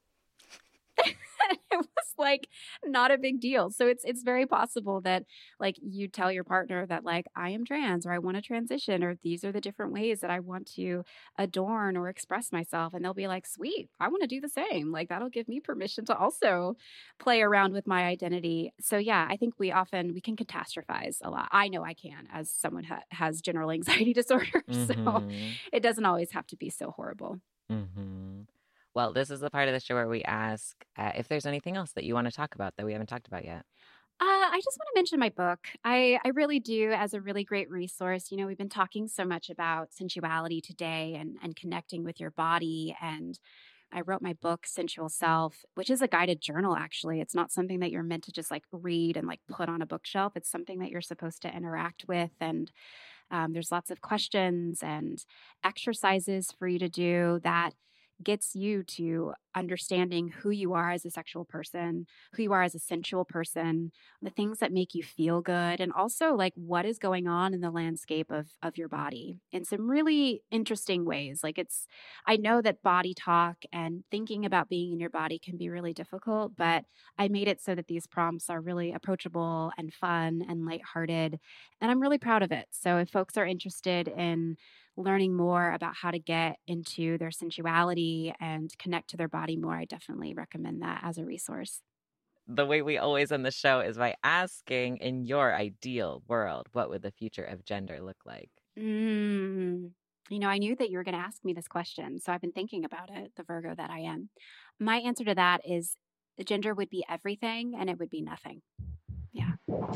It was like not a big deal. So it's it's very possible that like you tell your partner that like I am trans or I want to transition or these are the different ways that I want to adorn or express myself. And they'll be like, sweet, I want to do the same. Like that'll give me permission to also play around with my identity. So yeah, I think we often we can catastrophize a lot. I know I can as someone who ha- has general anxiety disorder. Mm-hmm. So it doesn't always have to be so horrible. Mm-hmm. Well, this is the part of the show where we ask uh, if there's anything else that you want to talk about that we haven't talked about yet. Uh, I just want to mention my book. I, I really do as a really great resource. You know, we've been talking so much about sensuality today and, and connecting with your body. And I wrote my book, Sensual Self, which is a guided journal, actually. It's not something that you're meant to just like read and like put on a bookshelf. It's something that you're supposed to interact with. And um, there's lots of questions and exercises for you to do that gets you to understanding who you are as a sexual person, who you are as a sensual person, the things that make you feel good, and also like what is going on in the landscape of of your body in some really interesting ways. Like it's, I know that body talk and thinking about being in your body can be really difficult, but I made it so that these prompts are really approachable and fun and lighthearted, and I'm really proud of it. So if folks are interested in learning more about how to get into their sensuality and connect to their body more, I definitely recommend that as a resource. The way we always end the show is by asking, in your ideal world, what would the future of gender look like? Mm, you know, I knew that you were going to ask me this question, so I've been thinking about it, the Virgo that I am. My answer to that is gender would be everything and it would be nothing. Yeah.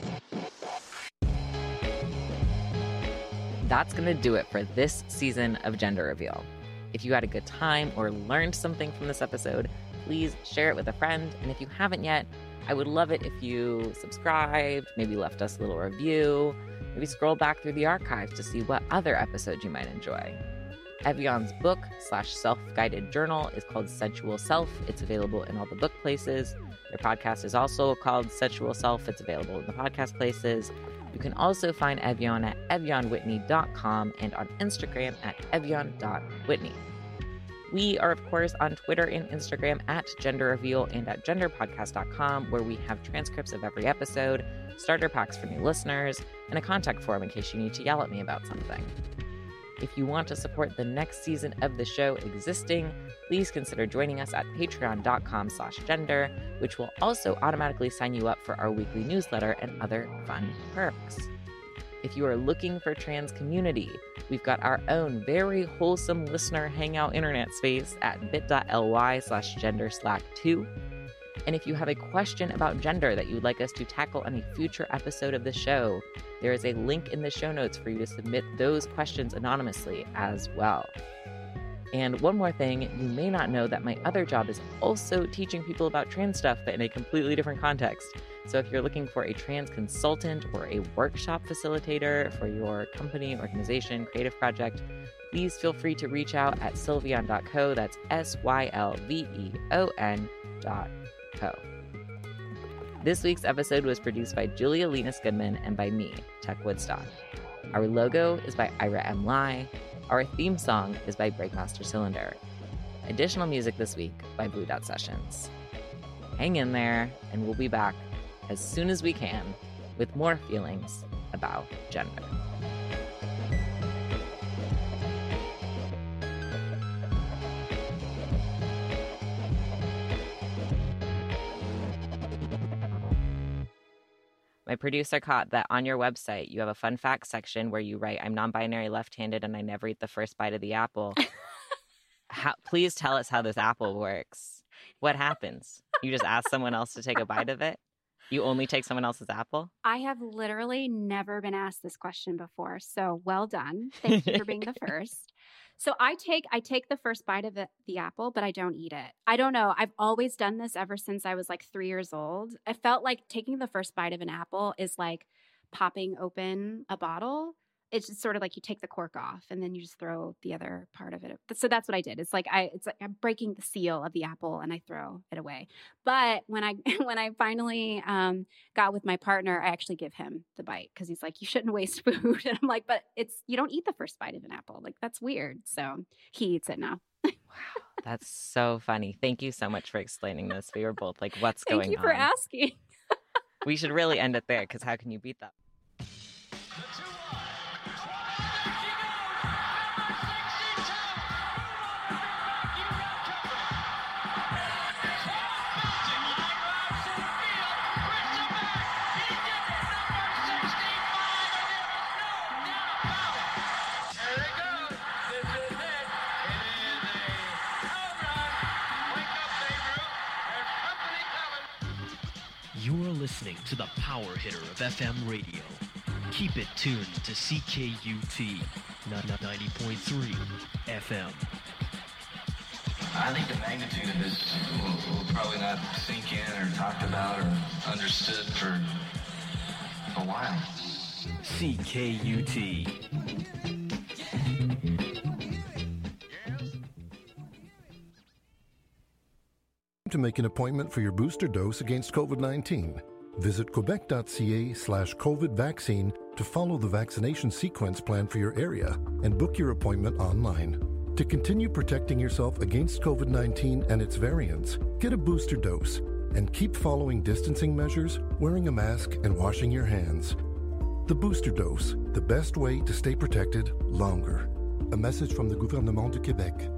That's going to do it for this season of Gender Reveal. If you had a good time or learned something from this episode, please share it with a friend. And if you haven't yet, I would love it if you subscribed, maybe left us a little review, maybe scroll back through the archives to see what other episodes you might enjoy. Evion's book slash self-guided journal is called Sensual Self. It's available in all the book places. Their podcast is also called Sexual Self. It's available in the podcast places. You can also find Evian at evian whitney dot com and on Instagram at evian dot whitney. We are, of course, on Twitter and Instagram at Gender Reveal and at gender podcast dot com, where we have transcripts of every episode, starter packs for new listeners, and a contact form in case you need to yell at me about something. If you want to support the next season of the show existing, please consider joining us at patreon dot com slash gender, which will also automatically sign you up for our weekly newsletter and other fun perks. If you are looking for trans community, we've got our own very wholesome listener hangout internet space at bit.ly slash gender slack two. And if you have a question about gender that you'd like us to tackle on a future episode of the show, there is a link in the show notes for you to submit those questions anonymously as well. And one more thing, you may not know that my other job is also teaching people about trans stuff, but in a completely different context. So if you're looking for a trans consultant or a workshop facilitator for your company, organization, creative project, please feel free to reach out at sylveon dot co. That's S Y L V E O N dot co. This week's episode was produced by Julia Linus Goodman and by me, Tech Woodstock. Our logo is by Ira M. Lai. Our theme song is by Breakmaster Cylinder. Additional music this week by Blue Dot Sessions. Hang in there, and we'll be back as soon as we can with more feelings about gender. My producer caught that on your website, you have a fun fact section where you write, I'm non-binary left-handed and I never eat the first bite of the apple. How, please tell us how this apple works. What happens? You just ask someone else to take a bite of it? You only take someone else's apple? I have literally never been asked this question before. So well done. Thank you for being the first. So I take I take the first bite of it, the apple, but I don't eat it. I don't know. I've always done this ever since I was like three years old. I felt like taking the first bite of an apple is like popping open a bottle. It's just sort of like you take the cork off and then you just throw the other part of it. So that's what I did. It's like I it's like I'm breaking the seal of the apple and I throw it away. But when I when I finally um, got with my partner, I actually give him the bite because he's like, you shouldn't waste food. And I'm like, but it's you don't eat the first bite of an apple. Like that's weird. So he eats it now. Wow, that's so funny. Thank you so much for explaining this. We were both like, what's going on? Thank you for asking. We should really end it there because how can you beat that? You're listening to the power hitter of F M radio. Keep it tuned to C K U T ninety point three F M. I think the magnitude of this will, will probably not sink in or talked about or understood for a while. C K U T. To make an appointment for your booster dose against COVID nineteen, visit quebec.ca slash COVID vaccine to follow the vaccination sequence plan for your area and book your appointment online. To continue protecting yourself against COVID nineteen and its variants, get a booster dose and keep following distancing measures, wearing a mask, and washing your hands. The booster dose, the best way to stay protected longer. A message from the Gouvernement du Québec.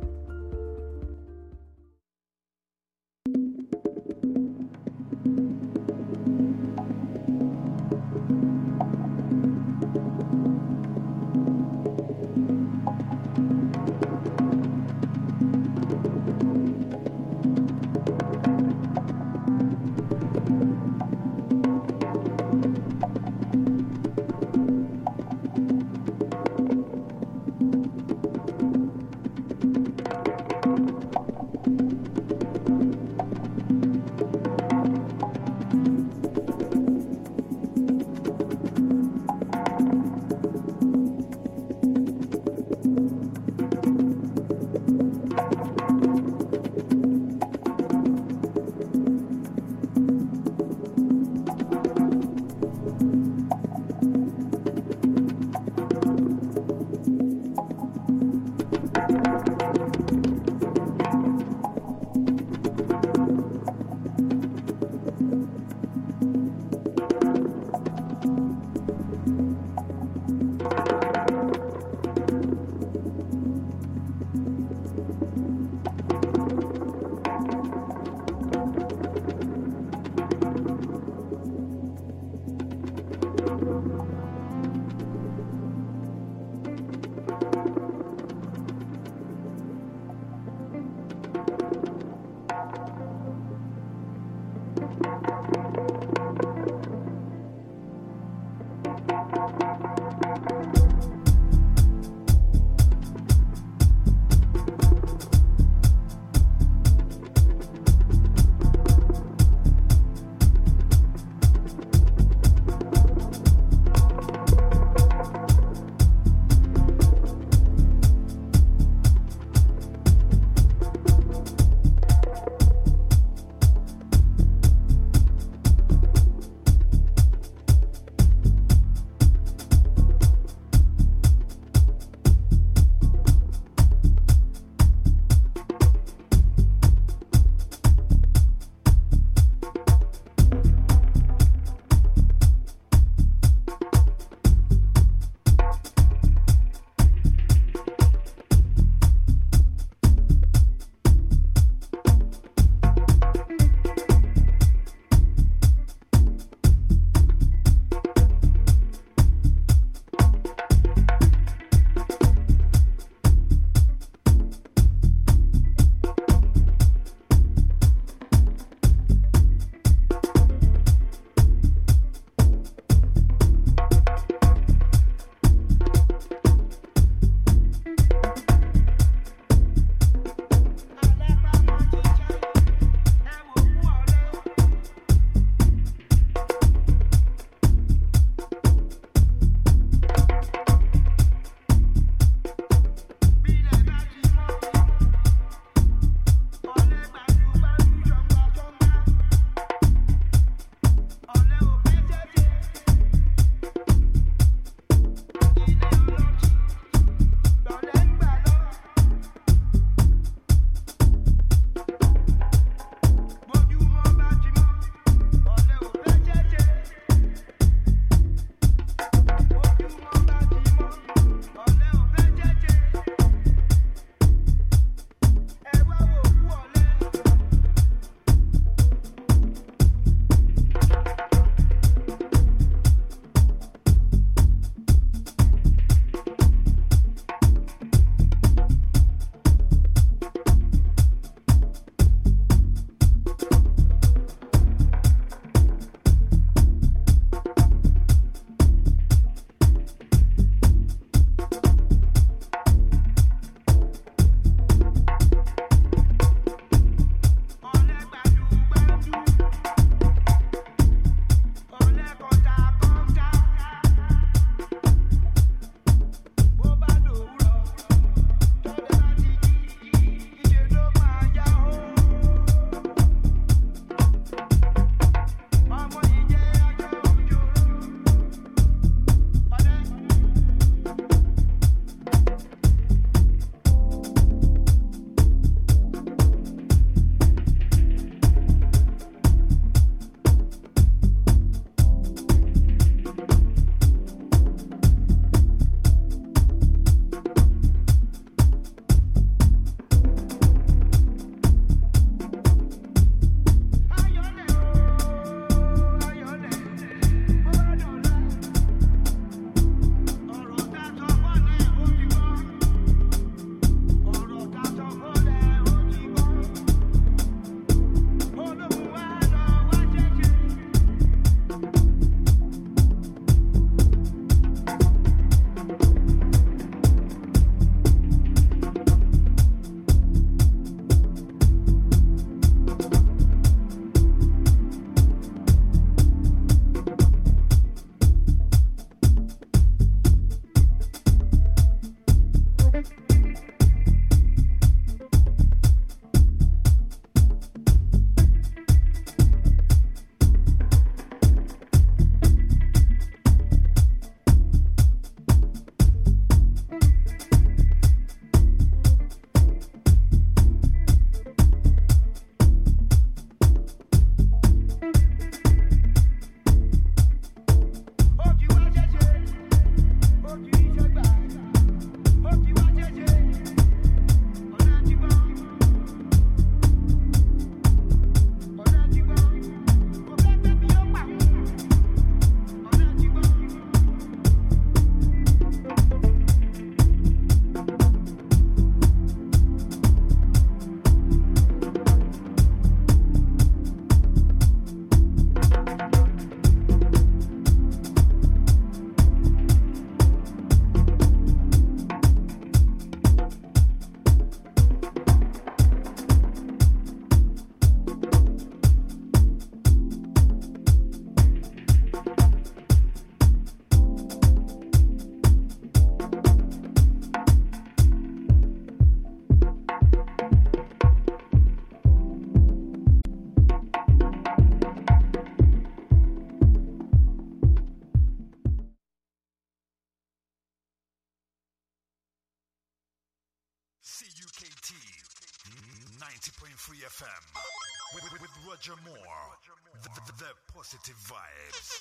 ninety point three F M with, with, with Roger Moore, the, the, the positive vibes.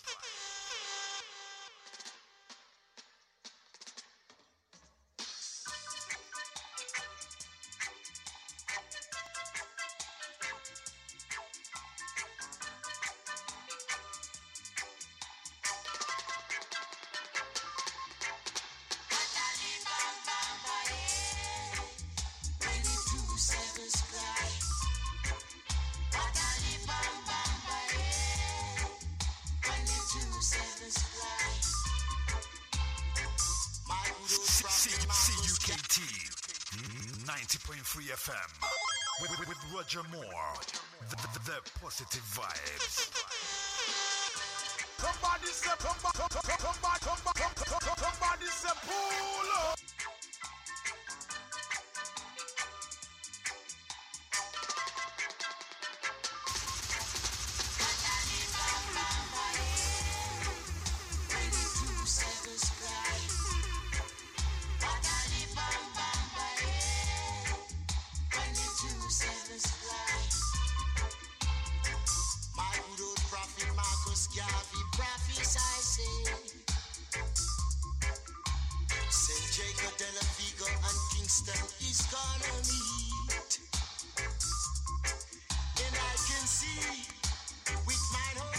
ninety point three F M with, with, with Roger Moore, the, the, the positive vibes. Somebody say, somebody, somebody, somebody, somebody say, pull up. Is gonna meet, and I can see with mine whole